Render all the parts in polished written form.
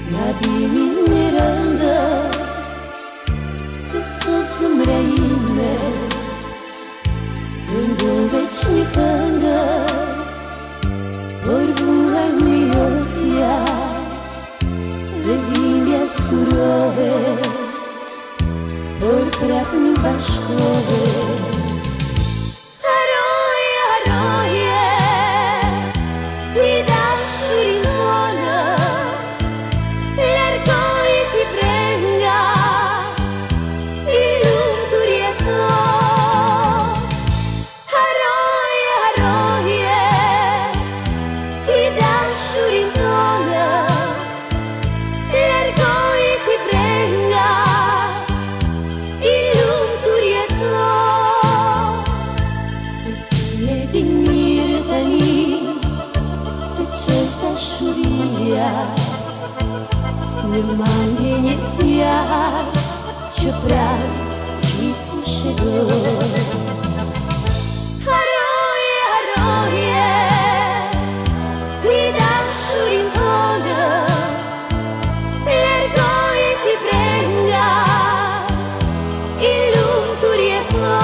gabimin në rëndë, se sot zemra ime këndon veç një këngë, por vuan një jotja dhe dhimbja skurohet, por prap nuk bashkohet. Në mandje një zjarë që pranë gjithë ku shëgoj. Haroje, haroje, ti dashurin tonë, largoje ti brenga, i lumtur jeton.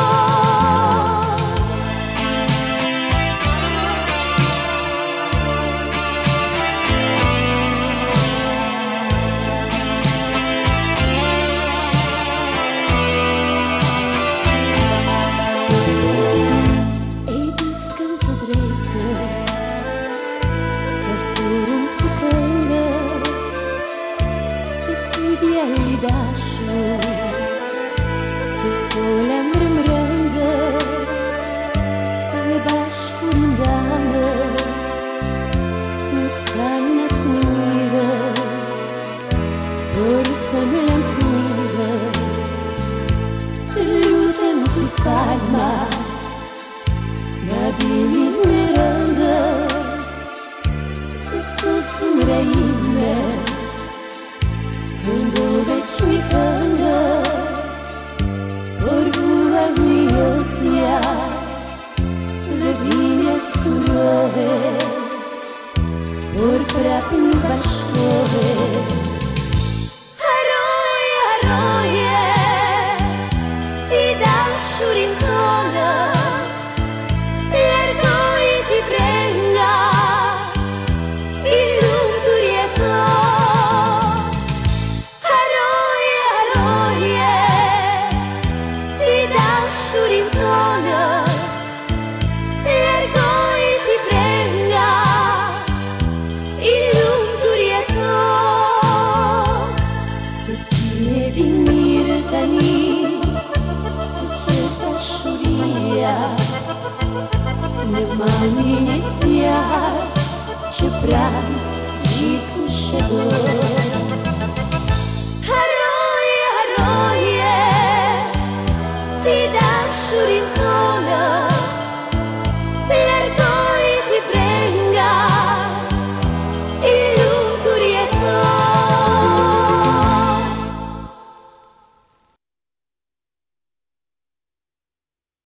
Djeli dashur, të folem rëmrëndë dhe bashkur ndame, nuk thanë të mire, por thënë lëm të mire, të lutem të falma, gabimin në rëndë, se sot zemra ime këndon veç një këngë, por vuan një jotja dhe dhimbja skurohet, por prap nuk bashkohet.